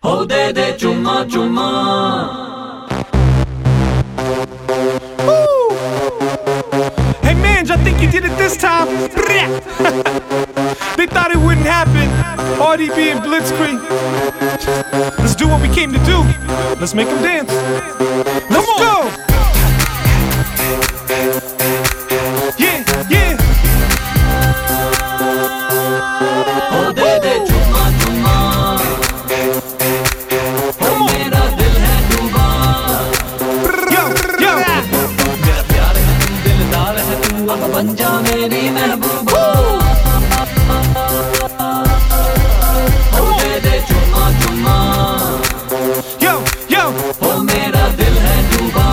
हो दे दे चुम्मा चुम्मा। Hey man, I think you did it this time. They thought it wouldn't happen. RDB and Blitzkrieg. Let's do what we came to do. Let's make them dance. Let's go. Yeah, yeah. हो दे दे चुम्मा चुम्मा। हो मेरा दिल है डूबा। Yo, yo. मेरा प्यार है तू, दिलदार है तू, अब बन जा मेरी महबूबा। हो दे दे चुम्मा चुम्मा। Yo, yo. हो मेरा दिल है डूबा।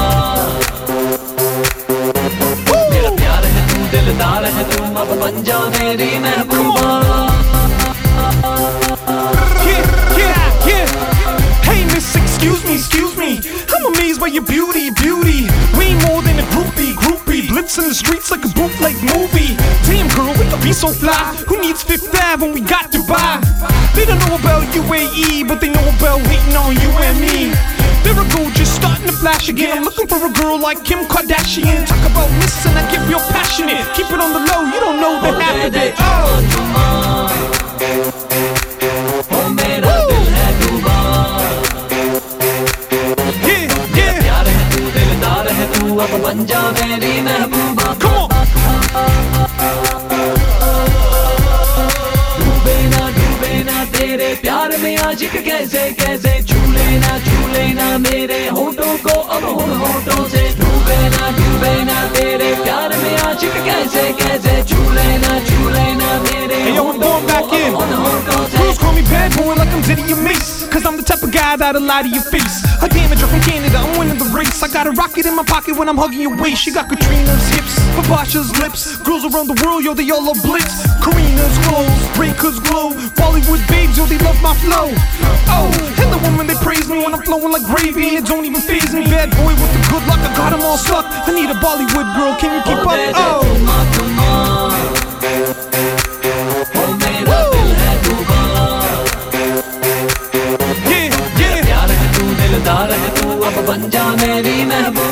मेरा प्यार है तू, दिलदार है तू, अब बन जा मेरी महबूबा। Yeah, yeah, yeah. Hey miss, excuse me. I'm amazed by your beauty. Way more than a groupie. Blitz in the streets like a bootleg movie. Damn girl, we could be so fly. Who needs Fifth Ave when we got Dubai? They don't know about UAE, but they know about waiting on you and me. There I go, just starting to flash again. I'm looking for a girl like Kim Kardashian. Talk about missing, I get real passionate. Keep it on the low, you don't know the half of it. Oh. हो मेरा दिल है डूबा। Yeah, yeah. प्यार है तू, दिलदार है तू, अब बन जा मेरी महबूबा। Come on. डूबे ना तेरे प्यार में आशिक कैसे झूले ना मेरे होठों को अब उन होठों से। डूबे ना तेरे प्यार में आशिक कैसे झूले ना मेरे Hey yo, I'm going back in. उन होठों से। Girls call me bad boy like I'm Diddy and Mace. Cause I'm the type of guy that'll lie to your face. A damager from Canada, I'm winning the race. I got a rocket in my pocket when I'm hugging your waist. She got Katrina's hips, Babasha's lips. Girls around the world, yo, they all love Blitz. Karina's clothes, Rayca's glow. Bollywood babes, yo, they love my flow. Oh, and the women, they praise me when I'm flowing like gravy. And it don't even faze me. Bad boy with the good luck, I got them all stuck. I need a Bollywood girl, can you keep up? Oh. चुम्मा चुम्मा। हो मेरा दिल है डूबा। Yeah, yeah. प्यार है तू, दिलदार है तू, अब बन जा मेरी महबूबा।